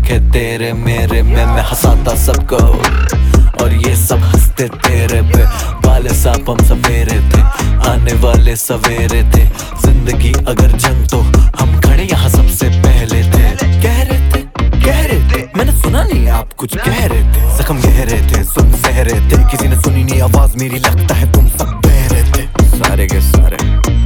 देखे तेरे मेरे में मैं हंसाता सबको और ये सब हंसते तेरे पे। वाले सांप हम सवेरे थे, आने वाले सवेरे थे। जिंदगी अगर जंग तो हम खड़े यहाँ सबसे पहले थे। कह रहे थे मैंने सुना नहीं आप कुछ कह रहे थे। जख्म गहरे थे सुन सह रहे थे, किसी ने सुनी नहीं आवाज मेरी, लगता है तुम सब बह रहे थे। सारे के सारे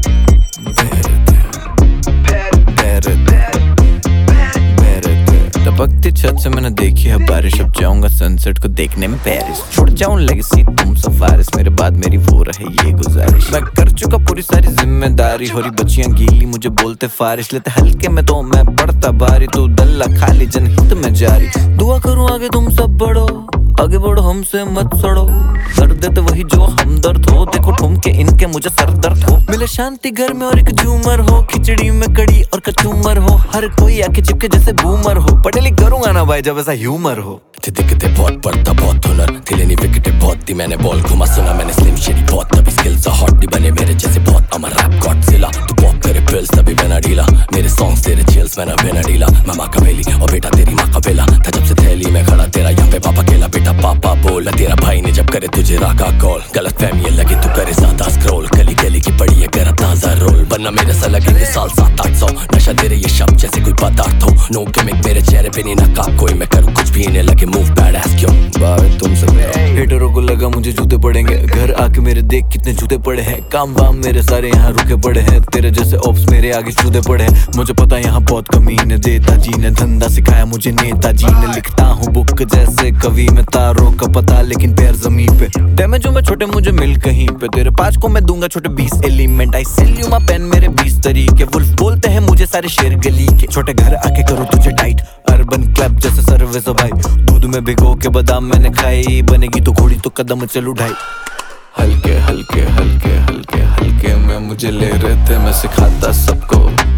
टपकती छत से मैंने देखी है बारिश, अब जाऊंगा सनसेट को देखने में पेरिस। छोड़ जाऊं लेगेसी तुम सफारिश, मेरे बाद मेरी वो रहे ये गुजारिश। मैं कर चुका पूरी सारी जिम्मेदारी, हो रही बच्चियां गीली मुझे बोलते फारिश। लेते हल्के में तो मैं पढ़ता भारी, तू दल्ला खाली जनहित में जारी। दुआ करूं आगे तुम सब बढ़ो, आगे बढ़ो हमसे मत सड़ो। दर्द देते वही जो हमदर्द हो, देखो ठुमके इनके मुझे सर दर्द हो। मिले शांति घर में और एक झूमर हो, खिचड़ी में कड़ी और कचूमर हो। हर कोई आके चिपके जैसे बूमर हो, पटेली करूंगा ना भाई जब ऐसा ह्यूमर हो। दिखते बहुत पड़ता बहुत हुनर, दिले नहीं विकेटे बहुत दी मैंने बॉल घुमा। सुना मैंने स्लिम शेडी बहुत, तभी स्किल्स हॉट भी बने मेरे जैसे बहुत। अमर रैप गॉडजिला तू पॉप करे पिल्स तभी बना ढीला। मेरे सॉन्ग्स तेरे चिल्स मैंने बिना ढीला। मामा का बेली और बेटा तेरी माँ का बेला था, जब से थैली में खड़ा तेरा यहाँ पे पापा केला। बेटा पापा बोला तेरा भाई ने जब करे तुझे रागा कॉल। गलत फहमी लगे तू करे ज्यादा स्क्रॉल, गली गली की पड़ी है कर ताजा रोल। वरना मेरे से लगेंगे साल 700-800, नशा तेरे ये शब्द जैसे कोई पदार्थ हो। नो गिमिक मेरे चेहरे पे नहीं नकाब कोई, मैं करूँ कुछ भी इन्हें लगे मूव बैड एस क्यों। बाय तुमसे हेटरों को लगा मुझे जूते पड़ेंगे, घर आके मेरे देख कितने जूते पड़े हैं। काम वाम मेरे सारे यहाँ रुके पड़े हैं, तेरे जैसे ऑप्स मेरे आगे चूदे पड़े हैं। मुझे पता यहाँ बहुत कमीने, देता जी ने धंधा सिखाया मुझे नेताजी ने। लिखता हूँ बुक जैसे कवि में, तारों का पता लेकिन पैर जमीन पे। डैमेजों में छोटे मुझे मिल कहीं पे, तेरे 5 को मैं दूंगा छोटे 20 element. I sell you my pain मेरे 20 तरीके, वुल्फ बोलते हैं मुझे सारे शेर गली के। छोटे घर आके करो तुझे टाइट, अर्बन क्लब जैसे सर्विस भाई। दूध में भिगो के बादाम मैंने खाई, बनेगी तो घोड़ी तो कदम चल उठाई। हल्के हल्के हल्के हल्के हल्के में मुझे ले रहे थे, मैं सिखाता सबको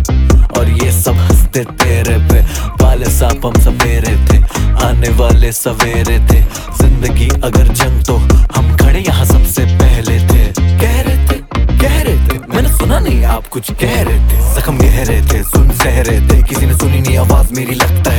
और ये सब हंसते तेरे पे। वाले सांप हम सवेरे थे, आने वाले सवेरे थे। जिंदगी अगर जंग तो हम खड़े यहाँ सबसे पहले थे। कह रहे थे मैंने सुना नहीं आप कुछ कह रहे थे। जख्म गहरे थे सुन सह रहे थे, किसी ने सुनी नहीं आवाज मेरी, लगता